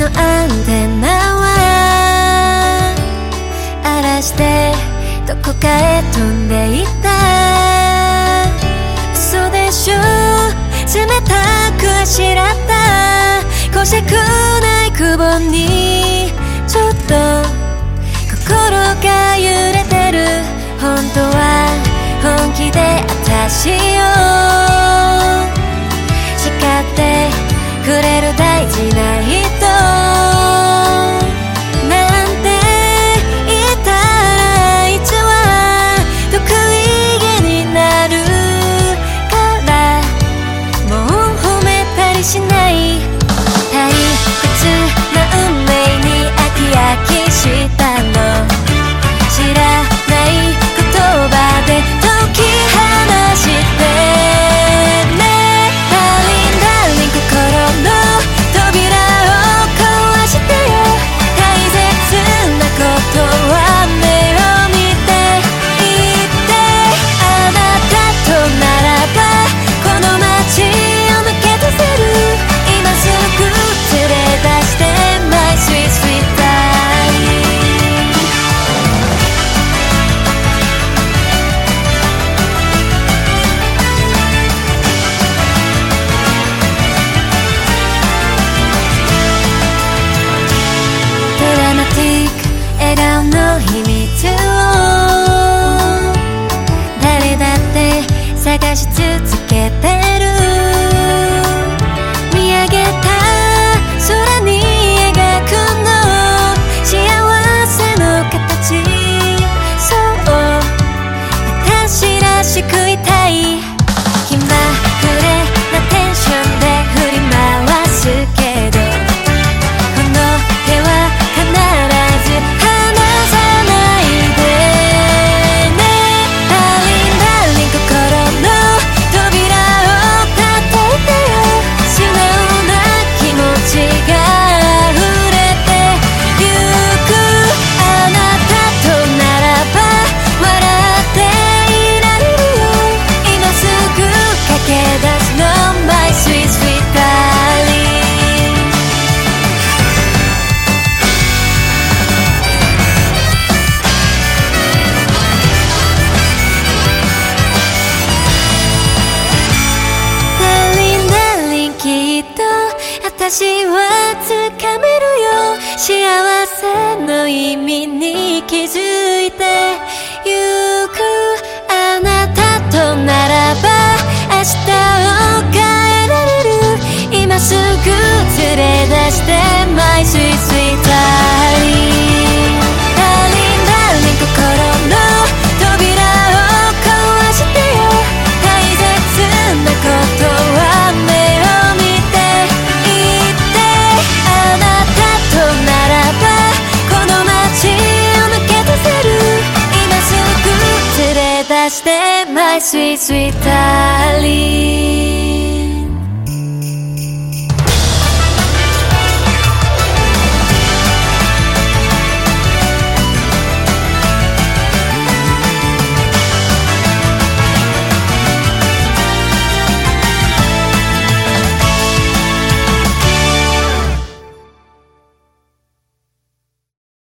のアンテナは荒らしてどこかへ飛んでいった。嘘でしょ、冷たくあしらったこしゃくないくぼにちょっと心が揺れてる。本当は本気で私を叱ってくれる大事な人なんて言ったらいつは得意げになるからもう褒めたりしない。退屈な運命に飽き飽きしたの知らない言葉で解き放してね。ダーリンダーリン心の扉を壊してよ。大切なことは目を見て言ってあなたとならばこの街を抜け出せる。今すぐ連れ出して My sweet sweet darling。ドラマティック笑顔の秘密を誰だって探し続けてる。見上げた空に描くの幸せの形。そう私らしくいたい。気まぐれなテンションで振り回すけどこの手は必ず離さないでね。ダーリンダーリン心の扉を叩いてよ。素直な気持ちが溢れてゆく。あなたとならば笑っていられるよ。今すぐ駆け出すの My sweet sweet darling。ダーリンダーリンきっと私はつかめるよ。幸せの意味に気づいてゆく。あなたとならば明日を変えられる。今すぐ連れ出して My sweet sweet darling。ダーリンダーリン心の扉を壊してよ。大切なことは目を見て言ってあなたとならばこの街を抜け出せる。今すぐ連れ出して My sweet sweet darling。